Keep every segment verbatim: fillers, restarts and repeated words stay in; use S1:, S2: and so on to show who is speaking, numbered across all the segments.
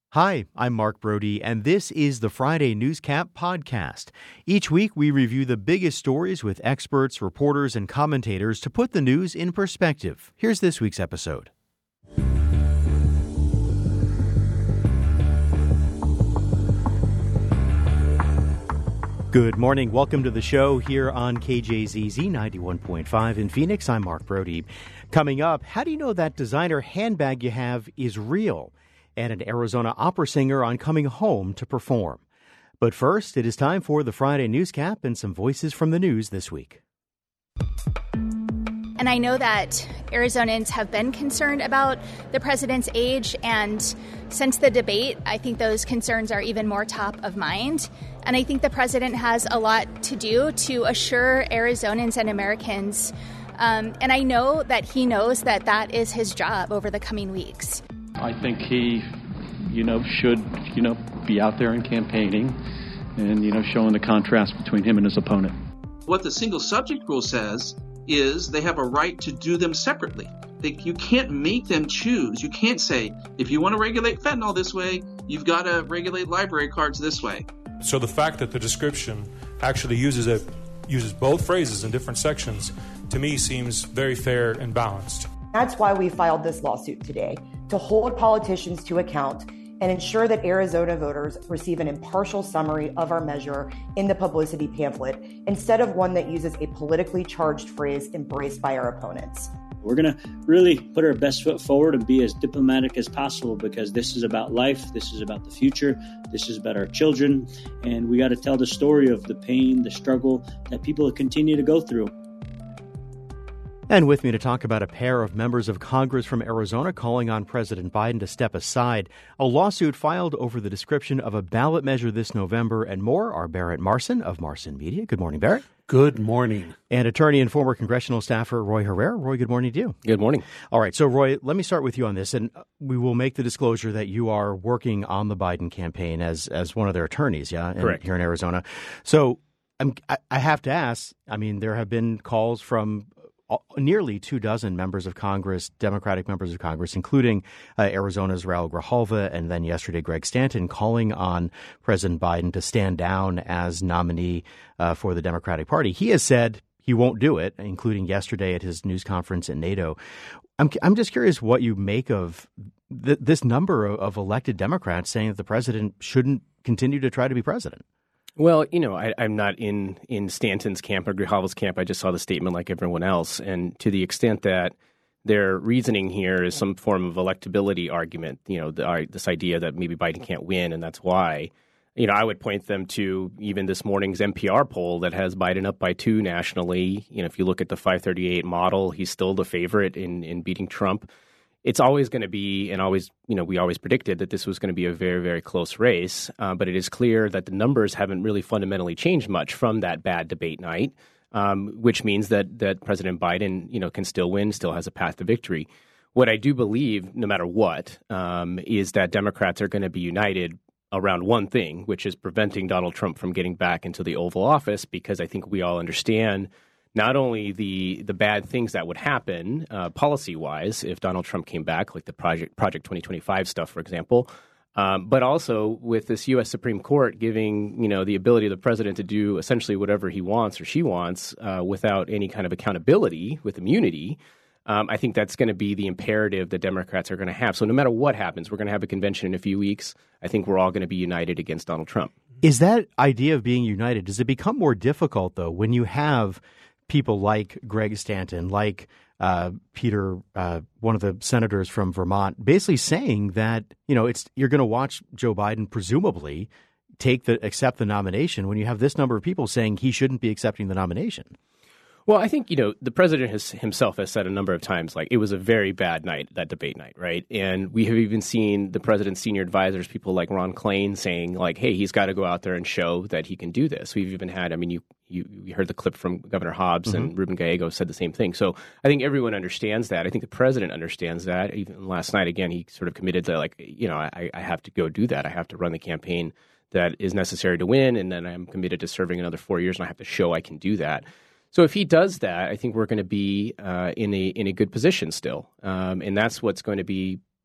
S1: Hi, I'm Mark Brody, and this is the Friday Newscap podcast. Each week, we review the biggest stories with experts, reporters, and commentators to put the news in perspective. Here's this week's episode. Good morning. Welcome to the show here on K J Z Z ninety-one point five in Phoenix. I'm Mark Brody. Coming up, how do you know that designer handbag you have is real? And an Arizona opera singer on coming home to perform. But first, it is time for the Friday Newscap and some voices from the news this week.
S2: And I know that Arizonans have been concerned about the president's age, and since the debate, I think those concerns are even more top of mind. And I think the president has a lot to do to assure Arizonans and Americans. Um, and I know that he knows that that is his job over the coming weeks.
S3: I think he, you know, should, you know, be out there and campaigning and, you know, showing the contrast between him and his opponent.
S4: What the single subject rule says is they have a right to do them separately. They, you can't make them choose. You can't say, if you want to regulate fentanyl this way, you've got to regulate library cards this way.
S5: So the fact that the description actually uses a, uses both phrases in different sections, to me, seems very fair and balanced.
S6: That's why we filed this lawsuit today, to hold politicians to account and ensure that Arizona voters receive an impartial summary of our measure in the publicity pamphlet, instead of one that uses a politically charged phrase embraced by our opponents.
S7: We're going to really put our best foot forward and be as diplomatic as possible, because this is about life, this is about the future, this is about our children, and we got to tell the story of the pain, the struggle that people continue to go through.
S1: And with me to talk about a pair of members of Congress from Arizona calling on President Biden to step aside, a lawsuit filed over the description of a ballot measure this November, and more are Barrett Marson of Marson Media. Good morning, Barrett.
S8: Good morning.
S1: And attorney and former congressional staffer Roy Herrera. Roy, good morning to you.
S8: Good morning.
S1: All right. So, Roy, let me start with you on this, and we will make the disclosure that you are working on the Biden campaign as as one of their attorneys, yeah, in,
S8: Correct.
S1: here in Arizona. So I'm, I, I have to ask, I mean, there have been calls from nearly two dozen members of Congress, Democratic members of Congress, including uh, Arizona's Raul Grijalva, and then yesterday Greg Stanton, calling on President Biden to stand down as nominee uh, for the Democratic Party. He has said he won't do it, including yesterday at his news conference in NATO. I'm I'm just curious what you make of th- this number of, of elected Democrats saying that the president shouldn't continue to try to be president.
S8: Well, you know, I, I'm not in, in Stanton's camp or Grijalva's camp. I just saw the statement like everyone else. And to the extent that their reasoning here is some form of electability argument, you know, the, uh, this idea that maybe Biden can't win and that's why, you know, I would point them to even this morning's N P R poll that has Biden up by two nationally. You know, if you look at the five thirty-eight model, he's still the favorite in, in beating Trump. It's always going to be, and always, you know, we always predicted that this was going to be a very, very close race. Uh, but it is clear that the numbers haven't really fundamentally changed much from that bad debate night, um, which means that that President Biden, you know, can still win, still has a path to victory. What I do believe, no matter what, um, is that Democrats are going to be united around one thing, which is preventing Donald Trump from getting back into the Oval Office, because I think we all understand not only the the bad things that would happen uh, policy-wise if Donald Trump came back, like the Project Project twenty twenty-five stuff, for example, um, but also with this U S Supreme Court giving, you know, the ability of the president to do essentially whatever he wants or she wants uh, without any kind of accountability, with immunity. Um, I think that's going to be the imperative that Democrats are going to have. So no matter what happens, we're going to have a convention in a few weeks. I think we're all going to be united against Donald Trump.
S1: Is that idea of being united, does it become more difficult, though, when you have people like Greg Stanton, like uh, Peter, uh, one of the senators from Vermont, basically saying that, you know, it's you're going to watch Joe Biden presumably take the accept the nomination when you have this number of people saying he shouldn't be accepting the nomination?
S8: Well, I think, you know, the president has, himself has said a number of times, like, it was a very bad night, that debate night, right? And we have even seen the president's senior advisors, people like Ron Klain, saying, like, hey, he's got to go out there and show that he can do this. We've even had, I mean, you you, you heard the clip from Governor Hobbs, mm-hmm. and Ruben Gallego said the same thing. So I think everyone understands that. I think the president understands that. Even last night, again, he sort of committed to, like, you know, I, I have to go do that. I have to run the campaign that is necessary to win, and then I'm committed to serving another four years, and I have to show I can do that. So if he does that, I think we're going to be uh, in a in a good position still, um, and that's what's going to be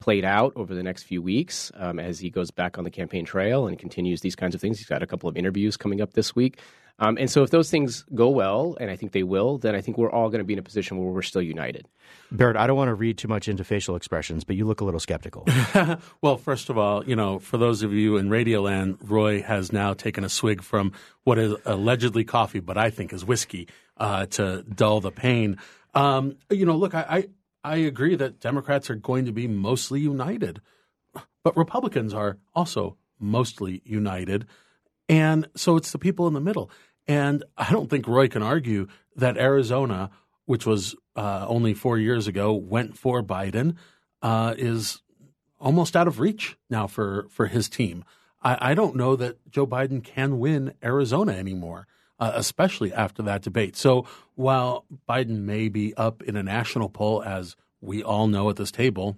S8: played out over the next few weeks um, as he goes back on the campaign trail and continues these kinds of things. He's got a couple of interviews coming up this week. Um, and so if those things go well, and I think they will, then I think we're all going to be in a position where we're still united.
S1: Barrett, I don't want to read too much into facial expressions, but you look a little skeptical.
S9: Well, first of all, you know, for those of you in Radioland, Roy has now taken a swig from what is allegedly coffee, but I think is whiskey, uh, to dull the pain. Um, you know, look, I, I, I agree that Democrats are going to be mostly united, but Republicans are also mostly united. And so it's the people in the middle. And I don't think Roy can argue that Arizona, which was uh, only four years ago, went for Biden, uh, is almost out of reach now for, for his team. I, I don't know that Joe Biden can win Arizona anymore, uh, especially after that debate. So while Biden may be up in a national poll, as we all know at this table,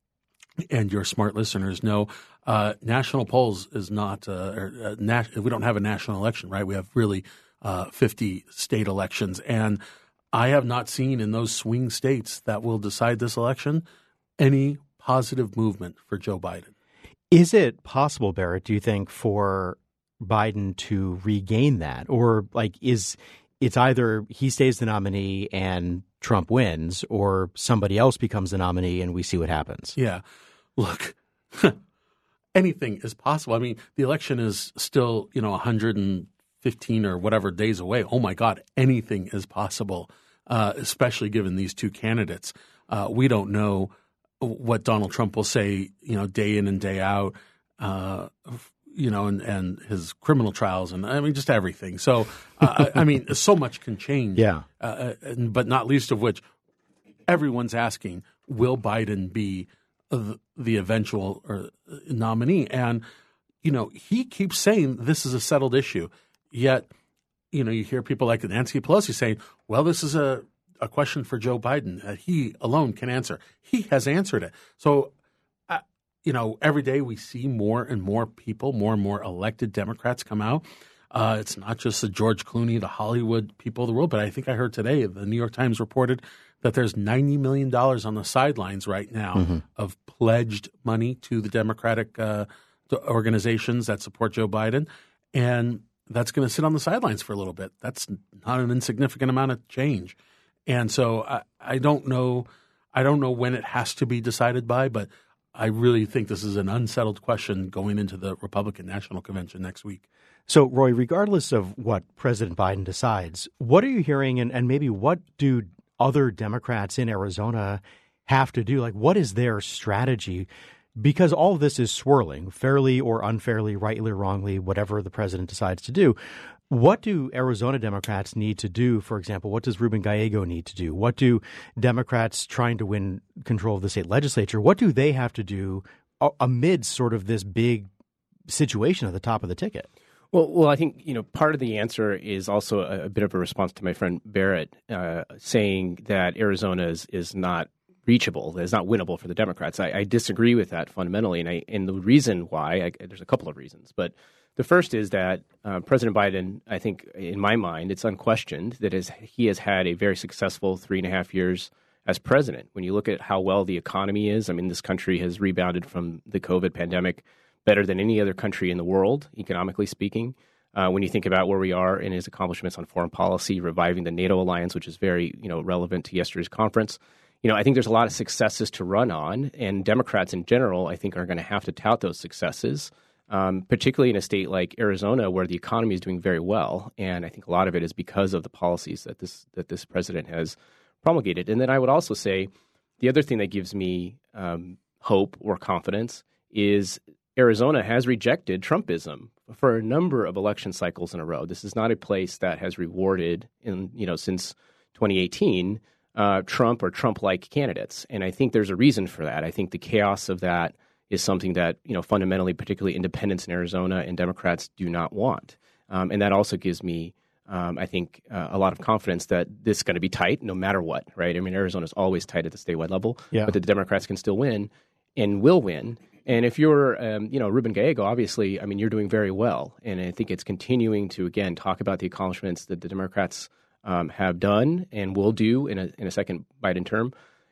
S9: and your smart listeners know, uh, national polls is not, uh, or, uh, nat- we don't have a national election, right? We have really uh, fifty state elections. And I have not seen in those swing states that will decide this election any positive movement for Joe Biden.
S1: Is it possible, Barrett, do you think, for Biden to regain that? Or like is it's either he stays the nominee and Trump wins, or somebody else becomes the nominee and we see what happens?
S9: Yeah. Look, anything is possible. I mean, the election is still, you know, one hundred fifteen or whatever days away. Oh, my God, anything is possible, uh, especially given these two candidates. Uh, we don't know what Donald Trump will say, you know, day in and day out, uh, you know, and, and his criminal trials and, I mean, just everything. So, uh, I, I mean, so much can change.
S1: Yeah.
S9: Uh, and, but not least of which, everyone's asking, will Biden be the, the eventual or nominee? And, you know, he keeps saying this is a settled issue. Yet, you know, you hear people like Nancy Pelosi saying, well, this is a, a question for Joe Biden that he alone can answer. He has answered it. So, uh, you know, every day we see more and more people, more and more elected Democrats come out. Uh, it's not just the George Clooney, the Hollywood people of the world, but I think I heard today the New York Times reported that there's ninety million dollars on the sidelines right now mm-hmm. of pledged money to the Democratic uh, organizations that support Joe Biden. And that's going to sit on the sidelines for a little bit. That's not an insignificant amount of change. And so I, I don't know I don't know when it has to be decided by, but I really think this is an unsettled question going into the Republican National Convention next week.
S1: So, Roy, regardless of what President Biden decides, what are you hearing and, and maybe what do other Democrats in Arizona have to do? Like, what is their strategy? Because all of this is swirling, fairly or unfairly, rightly or wrongly, whatever the president decides to do. What do Arizona Democrats need to do? For example, what does Ruben Gallego need to do? What do Democrats trying to win control of the state legislature, what do they have to do amid sort of this big situation at the top of the ticket?
S8: Well, well, I think, you know, part of the answer is also a, a bit of a response to my friend Barrett uh, saying that Arizona is, is not reachable, is not winnable for the Democrats. I, I disagree with that fundamentally, and I and the reason why, I, there's a couple of reasons, but the first is that uh, President Biden, I think, in my mind, it's unquestioned that is, he has had a very successful three and a half years as president. When you look at how well the economy is, I mean, this country has rebounded from the COVID pandemic better than any other country in the world, economically speaking. Uh, when you think about where we are in his accomplishments on foreign policy, reviving the NATO alliance, which is very, you know, relevant to yesterday's conference. You know, I think there's a lot of successes to run on, and Democrats in general, I think, are going to have to tout those successes, um, particularly in a state like Arizona, where the economy is doing very well. And I think a lot of it is because of the policies that this that this president has promulgated. And then I would also say the other thing that gives me um, hope or confidence is Arizona has rejected Trumpism for a number of election cycles in a row. This is not a place that has rewarded, in you know, since twenty eighteen, uh, Trump or Trump-like candidates. And I think there's a reason for that. I think the chaos of that is something that, you know, fundamentally, particularly independents in Arizona and Democrats do not want. Um, and that also gives me, um, I think, uh, a lot of confidence that this is going to be tight no matter what, right? I mean, Arizona is always tight at the statewide level, yeah. but the Democrats can still win and will win. And if you're, um, you know, Ruben Gallego, obviously, I mean, you're doing very well. And I think it's continuing to, again, talk about the accomplishments that the Democrats um, have done and will do in a, in a second Biden term.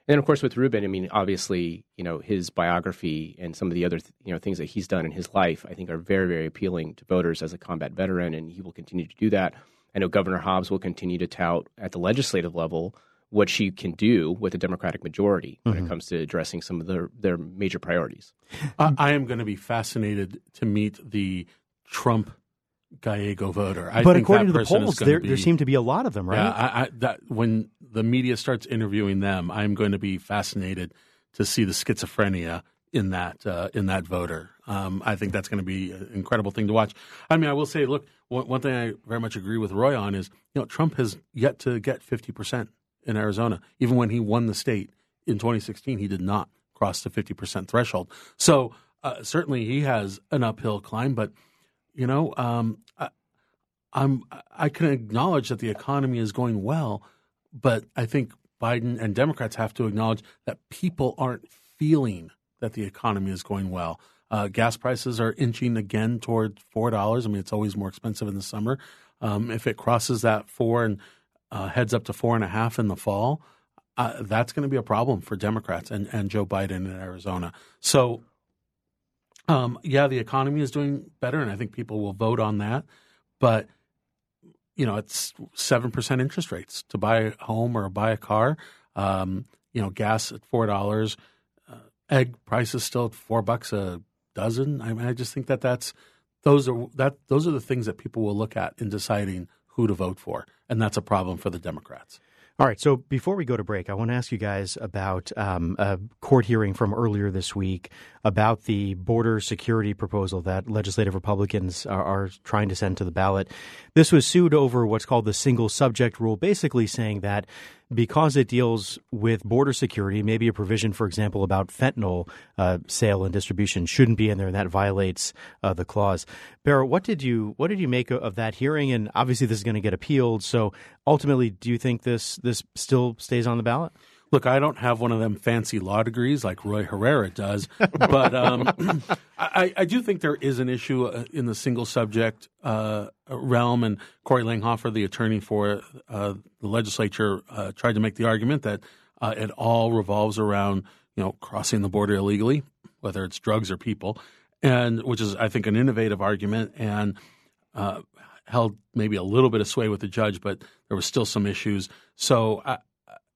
S8: And of course, with Rubin, I mean, obviously, you know, his biography and some of the other, you know, things that he's done in his life, I think, are very, very appealing to voters as a combat veteran, and he will continue to do that. I know Governor Hobbs will continue to tout at the legislative level what she can do with a Democratic majority when mm-hmm. it comes to addressing some of their, their major priorities.
S9: Uh, I am going to be fascinated to meet the Trump Gallego voter. I
S1: but
S9: think
S1: according
S9: that
S1: to the polls, there,
S9: be,
S1: there seem to be a lot of them, right?
S9: Yeah, I, I, that, when the media starts interviewing them, I'm going to be fascinated to see the schizophrenia in that uh, in that voter. Um, I think that's going to be an incredible thing to watch. I mean, I will say, look, one, one thing I very much agree with Roy on is, you know, Trump has yet to get fifty percent in Arizona. Even when he won the state in twenty sixteen, he did not cross the fifty percent threshold. So uh, certainly he has an uphill climb, but you know, um, I, I'm I can acknowledge that the economy is going well, but I think Biden and Democrats have to acknowledge that people aren't feeling that the economy is going well. Uh, gas prices are inching again toward four dollars. I mean, it's always more expensive in the summer. Um, if it crosses that four and uh, heads up to four and a half in the fall, uh, that's going to be a problem for Democrats and, and Joe Biden in Arizona. So. Um, yeah, the economy is doing better, and I think people will vote on that. But, you know, it's seven percent interest rates to buy a home or buy a car. Um, you know, gas at four dollars. Uh, egg prices still at four bucks a dozen. I mean, I just think that that's those are that those are the things that people will look at in deciding who to vote for, and that's a problem for the Democrats.
S1: All right. So before we go to break, I want to ask you guys about um, a court hearing from earlier this week about the border security proposal that legislative Republicans are, are trying to send to the ballot. This was sued over what's called the single subject rule, basically saying that because it deals with border security, maybe a provision, for example, about fentanyl uh, sale and distribution shouldn't be in there, and that violates uh, the clause. Bear, what did you what did you make of that hearing? And obviously, this is going to get appealed. So ultimately, do you think this this still stays on the ballot?
S9: Look, I don't have one of them fancy law degrees like Roy Herrera does, but um, I, I do think there is an issue in the single subject uh, realm. And Corey Langhofer, the attorney for uh, the legislature, uh, tried to make the argument that uh, it all revolves around, you know, crossing the border illegally, whether it's drugs or people, and which is, I think, an innovative argument and uh, held maybe a little bit of sway with the judge, but there was still some issues. So I,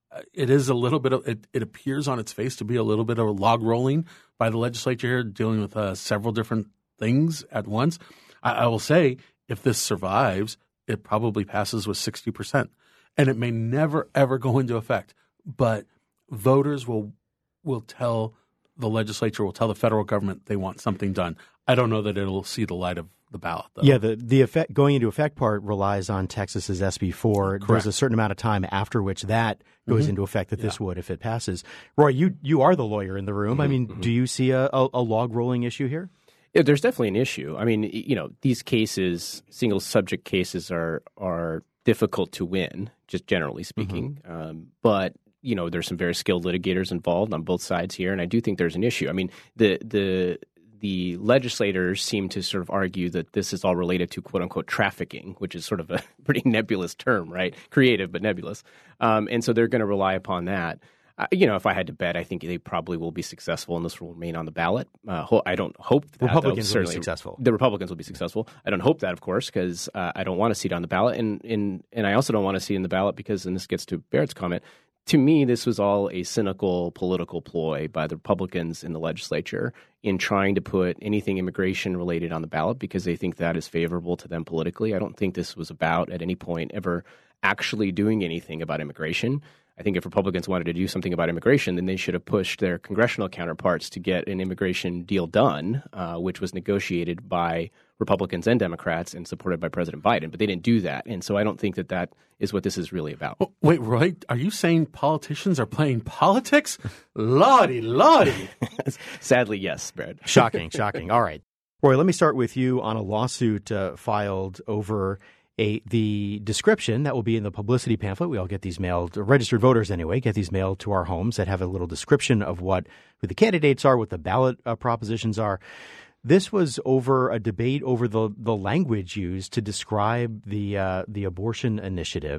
S9: It is a little bit of it, it appears on its face to be a little bit of a log rolling by the legislature here, dealing with uh, several different things at once. I, I will say, if this survives, it probably passes with sixty percent, and it may never ever go into effect. But voters will will tell the legislature, will tell the federal government they want something done. I don't know that it'll see the light of the ballot, though.
S1: Yeah, the the effect going into effect part relies on Texas's S B four.
S9: Correct.
S1: There's a certain amount of time after which that goes mm-hmm. into effect that yeah. this would if it passes. Roy, you you are the lawyer in the room. Mm-hmm. I mean, mm-hmm. do you see a, a, a log rolling issue here?
S8: Yeah, there's definitely an issue. I mean, you know, these cases, single subject cases, are are difficult to win, just generally speaking. Mm-hmm. Um, but you know, there's some very skilled litigators involved on both sides here, and I do think there's an issue. I mean, the the the legislators seem to sort of argue that this is all related to quote unquote trafficking, which is sort of a pretty nebulous term, right? Creative but nebulous, um, and so they're going to rely upon that. Uh, you know, if I had to bet, I think they probably will be successful, and this will remain on the ballot. Uh, ho- I don't hope that.
S1: Republicans will be successful.
S8: The Republicans will be successful. I don't hope that, of course, because uh, I don't want to see it on the ballot, and, and and I also don't want to see it in the ballot because, and this gets to Barrett's comment, to me, this was all a cynical political ploy by the Republicans in the legislature in trying to put anything immigration related on the ballot because they think that is favorable to them politically. I don't think this was about, at any point, ever actually doing anything about immigration. I think if Republicans wanted to do something about immigration, then they should have pushed their congressional counterparts to get an immigration deal done, uh, which was negotiated by Republicans and Democrats and supported by President Biden. But they didn't do that. And so I don't think that that is what this is really about.
S9: Oh, wait, Roy, are you saying politicians are playing politics? Lordy, lordy.
S8: Sadly, yes, Brad.
S1: Shocking, shocking. All right. Roy, let me start with you on a lawsuit uh, filed over A, the description that will be in the publicity pamphlet. We all get these mailed, registered voters anyway, get these mailed to our homes that have a little description of what who the candidates are, what the ballot uh, propositions are. This was over a debate over the, the language used to describe the uh, the abortion initiative.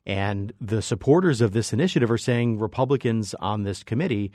S1: And the supporters of this initiative are saying Republicans on this committee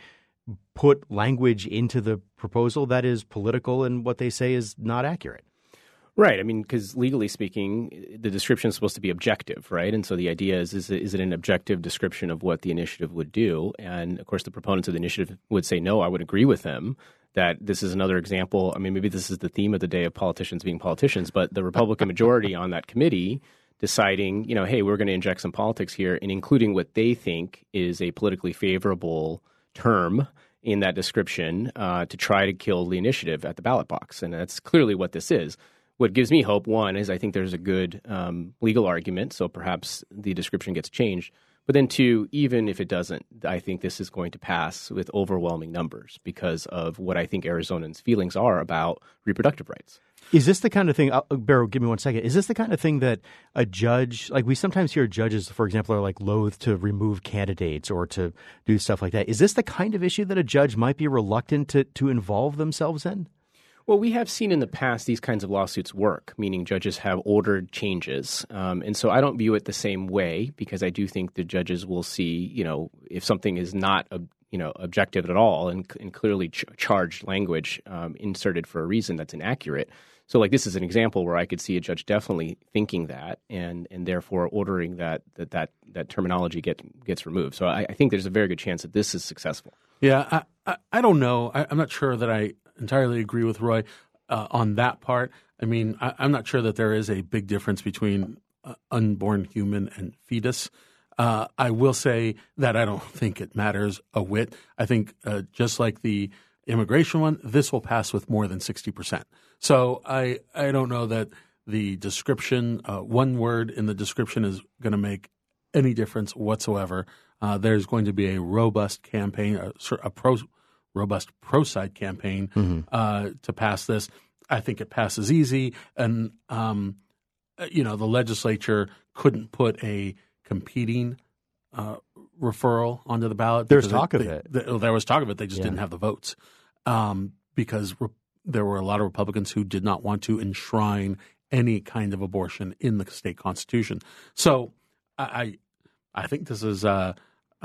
S1: put language into the proposal that is political and what they say is not accurate.
S8: Right. I mean, because legally speaking, the description is supposed to be objective, right? And so the idea is, is it, is it an objective description of what the initiative would do? And, of course, the proponents of the initiative would say, no, I would agree with them that this is another example. I mean, maybe this is the theme of the day of politicians being politicians, but the Republican majority on that committee deciding, you know, hey, we're going to inject some politics here and including what they think is a politically favorable term in that description uh, to try to kill the initiative at the ballot box. And that's clearly what this is. What gives me hope, one, is I think there's a good um, legal argument, so perhaps the description gets changed. But then, two, even if it doesn't, I think this is going to pass with overwhelming numbers because of what I think Arizonans' feelings are about reproductive rights.
S1: Is this the kind of thing, uh, Bear, give me one second, is this the kind of thing that a judge, like we sometimes hear judges, for example, are like loath to remove candidates or to do stuff like that. Is this the kind of issue that a judge might be reluctant to, to involve themselves in?
S8: Well, we have seen in the past these kinds of lawsuits work, meaning judges have ordered changes. Um, and so I don't view it the same way because I do think the judges will see, you know, if something is not, uh, you know, objective at all and, and clearly ch- charged language um, inserted for a reason that's inaccurate. So like this is an example where I could see a judge definitely thinking that and and therefore ordering that that that, that terminology get gets removed. So I, I think there's a very good chance that this is successful.
S9: Yeah, I, I, I don't know. I, I'm not sure that I entirely agree with Roy uh, on that part. I mean, I, I'm not sure that there is a big difference between uh, unborn human and fetus. Uh, I will say that I don't think it matters a whit. I think uh, just like the immigration one, this will pass with more than sixty percent. So I, I don't know that the description, uh, one word in the description is going to make any difference whatsoever. Uh, there's going to be a robust campaign, a, a pro, robust pro-side campaign mm-hmm. uh, to pass this. I think it passes easy. And, um, you know, the legislature couldn't put a competing uh, referral onto the ballot.
S1: There's talk
S9: they,
S1: of it.
S9: They, there was talk of it. They just
S1: yeah.
S9: didn't have the votes um, because re- there were a lot of Republicans who did not want to enshrine any kind of abortion in the state constitution. So I I think this is a,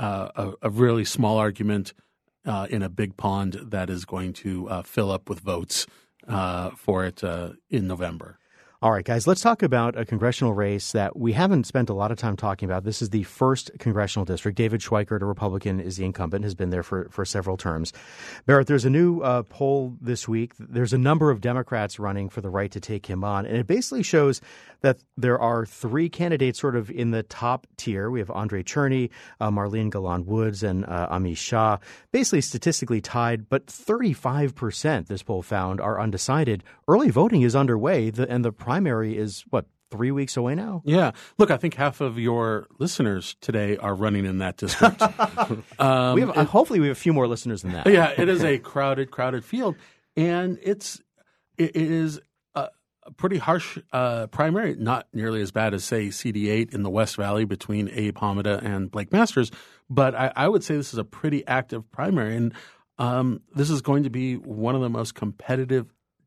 S9: a, a really small argument uh, in a big pond that is going to uh, fill up with votes uh, for it uh, in November.
S1: All right, guys, let's talk about a congressional race that we haven't spent a lot of time talking about. This is the first congressional district. David Schweikert, a Republican, is the incumbent, has been there for, for several terms. Barrett, there's a new uh, poll this week. There's a number of Democrats running for the right to take him on, and it basically shows that there are three candidates sort of in the top tier. We have Andre Cherney, uh, Marlene Galan-Woods, and uh, Amish Shah, basically statistically tied, but thirty-five percent, this poll found, are undecided. Early voting is underway, the, and the primary is, what, three weeks away now?
S9: Yeah. Look, I think half of your listeners today are running in that district. um,
S1: we have, uh, hopefully we have a few more listeners than that.
S9: Yeah, it is a crowded, crowded field. And it's it is a, a pretty harsh uh, primary, not nearly as bad as, say, C D eight in the West Valley between Abe Hamada and Blake Masters. But I, I would say this is a pretty active primary. And um, this is going to be one of the most competitive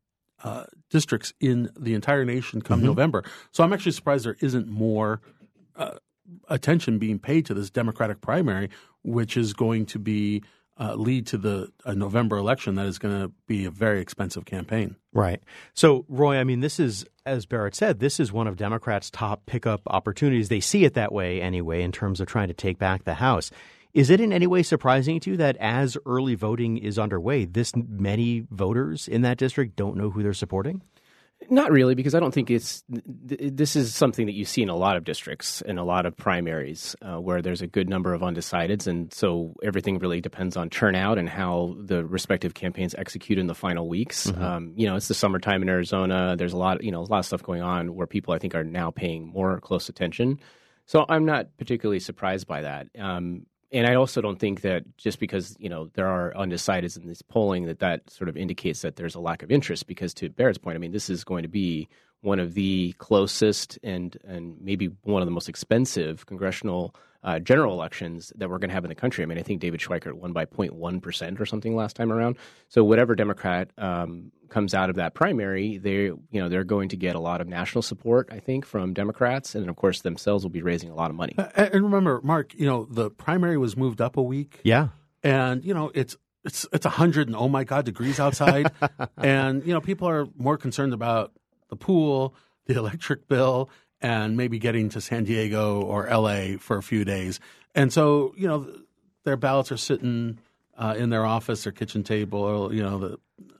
S9: Uh, districts in the entire nation come mm-hmm. November. So I'm actually surprised there isn't more uh, attention being paid to this Democratic primary, which is going to be uh, lead to the a November election that is going to be a very expensive campaign.
S1: Right. So, Roy, I mean, this is, as Barrett said, this is one of Democrats' top pickup opportunities. They see it that way anyway in terms of trying to take back the House. Is it in any way surprising to you that as early voting is underway, this many voters in that district don't know who they're supporting?
S8: Not really, because I don't think it's – this is something that you see in a lot of districts and a lot of primaries uh, where there's a good number of undecideds. And so everything really depends on turnout and how the respective campaigns execute in the final weeks. Mm-hmm. Um, you know, it's the summertime in Arizona. There's a lot – you know, a lot of stuff going on where people I think are now paying more close attention. So I'm not particularly surprised by that. Um And I also don't think that just because, you know, there are undecideds in this polling that that sort of indicates that there's a lack of interest because to Barrett's point, I mean, this is going to be one of the closest and and maybe one of the most expensive congressional uh, general elections that we're going to have in the country. I mean, I think David Schweikert won by zero point one percent or something last time around. So whatever Democrat um, comes out of that primary, they you know they're going to get a lot of national support, I think, from Democrats, and of course themselves will be raising a lot of money.
S9: And remember, Mark, you know the primary was moved up a week.
S1: Yeah,
S9: and you know it's. It's it's a hundred and oh my god degrees outside, and you know people are more concerned about the pool, the electric bill, and maybe getting to San Diego or L A for a few days. And so you know their ballots are sitting uh, in their office or kitchen table, or you know the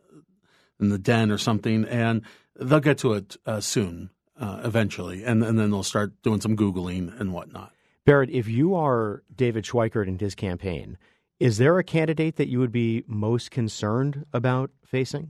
S9: in the den or something, and they'll get to it uh, soon, uh, eventually, and, and then they'll start doing some Googling and whatnot.
S1: Barrett, if you are David Schweikert and his campaign, is there a candidate that you would be most concerned about facing?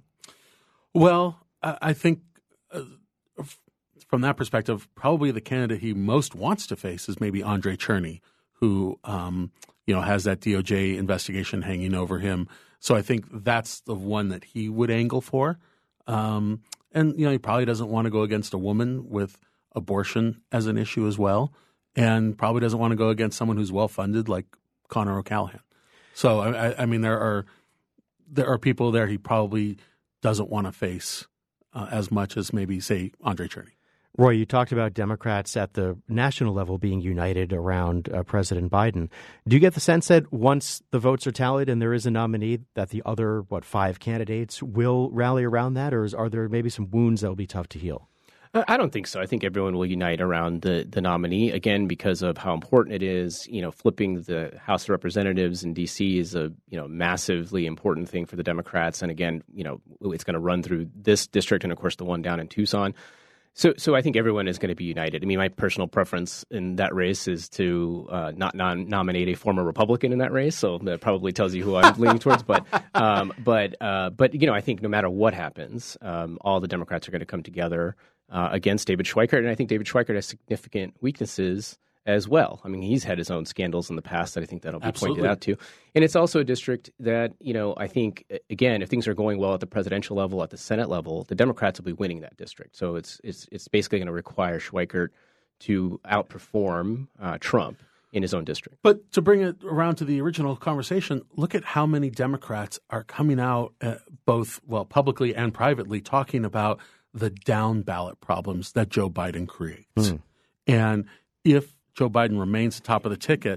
S9: Well, I, I think uh, f- from that perspective, probably the candidate he most wants to face is maybe Andre Cherney, who um, you know has that D O J investigation hanging over him. So I think that's the one that he would angle for. Um, and you know he probably doesn't want to go against a woman with abortion as an issue as well, and probably doesn't want to go against someone who's well funded like Conor O'Callaghan. So, I, I mean, there are there are people there he probably doesn't want to face uh, as much as maybe, say, Andre Cherney.
S1: Roy, you talked about Democrats at the national level being united around uh, President Biden. Do you get the sense that once the votes are tallied and there is a nominee, that the other, what, five candidates will rally around that? Or is, are there maybe some wounds that will be tough to heal?
S8: I don't think so. I think everyone will unite around the, the nominee, again, because of how important it is. You know, flipping the House of Representatives in D C is a, you know, massively important thing for the Democrats. And again, you know, it's going to run through this district and, of course, the one down in Tucson. So so I think everyone is going to be united. I mean, my personal preference in that race is to uh, not non- nominate a former Republican in that race. So that probably tells you who I'm leaning towards. But, um, but, uh, but you know, I think no matter what happens, um, all the Democrats are going to come together Uh, against David Schweikert, and I think David Schweikert has significant weaknesses as well. I mean, he's had his own scandals in the past that I think that'll be
S9: Absolutely.
S8: pointed out to. And it's also a district that, you know, I think, again, if things are going well at the presidential level, at the Senate level, the Democrats will be winning that district. So it's it's it's basically going to require Schweikert to outperform uh, Trump in his own district.
S9: But to bring it around to the original conversation, look at how many Democrats are coming out, uh, both, well, publicly and privately, talking about the down ballot problems that Joe Biden creates. Mm. And if Joe Biden remains the top of the ticket,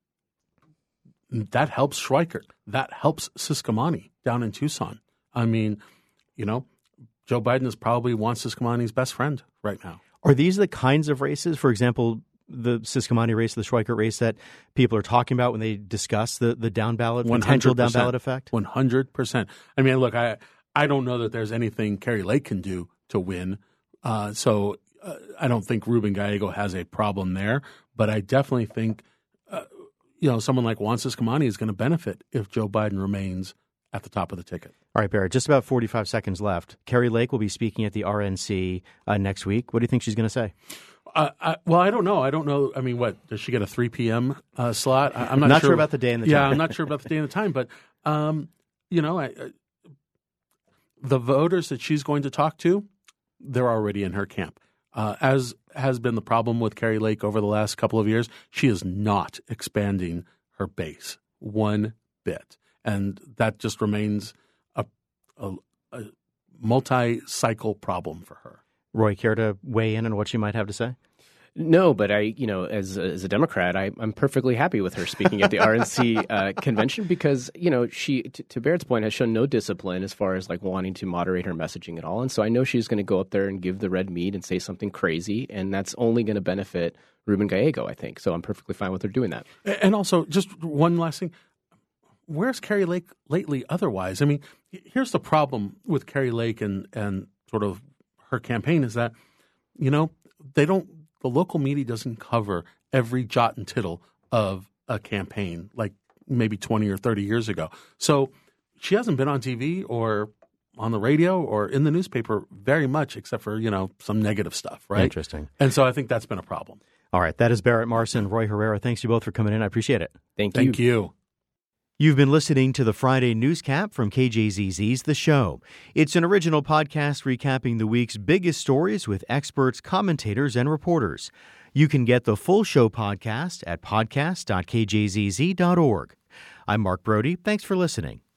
S9: that helps Schweikert. That helps Ciscomani down in Tucson. I mean, you know, Joe Biden is probably Juan Ciscomani's best friend right now.
S1: Are these the kinds of races, for example, the Ciscomani race, the Schweikert race, that people are talking about when they discuss the, the down ballot, potential down ballot effect?
S9: one hundred percent. I mean, look, I, I don't know that there's anything Kari Lake can do to win. Uh, so uh, I don't think Ruben Gallego has a problem there. But I definitely think, uh, you know, someone like Juan Ciscomani is going to benefit if Joe Biden remains at the top of the ticket.
S1: All right, Barrett, just about forty-five seconds left. Kari Lake will be speaking at the R N C uh, next week. What do you think she's going to say?
S9: Uh, I, well, I don't know. I don't know. I mean, what, does she get a three p.m. Uh, slot? I, I'm not,
S1: not
S9: sure.
S1: sure about the day and the time.
S9: Yeah, I'm not sure about the day and the time. But, um, you know, I, I, the voters that she's going to talk to, they're already in her camp. Uh, as has been the problem with Kari Lake over the last couple of years, she is not expanding her base one bit. And that just remains a, a, a multi-cycle problem for her.
S1: Roy, care to weigh in on what she might have to say?
S8: No, but I, you know, as a, as a Democrat, I, I'm perfectly happy with her speaking at the R N C uh, convention because, you know, she, t- to Barrett's point, has shown no discipline as far as like wanting to moderate her messaging at all. And so I know she's going to go up there and give the red meat and say something crazy, and that's only going to benefit Ruben Gallego, I think. So I'm perfectly fine with her doing that.
S9: And also, just one last thing. Where's Kari Lake lately otherwise? I mean, here's the problem with Kari Lake and, and sort of her campaign is that, you know, they don't, the local media doesn't cover every jot and tittle of a campaign like maybe twenty or thirty years ago. So she hasn't been on T V or on the radio or in the newspaper very much except for, you know, some negative stuff, right?
S1: Interesting.
S9: And so I think that's been a problem.
S1: All right. That is Barrett Marson, Roy Herrera. Thanks you both for coming in. I appreciate it.
S8: Thank you.
S9: Thank you.
S1: You've been listening to the Friday Newscap from K J Z Z's The Show. It's an original podcast recapping the week's biggest stories with experts, commentators, and reporters. You can get the full show podcast at podcast dot k j z z dot org. I'm Mark Brody. Thanks for listening.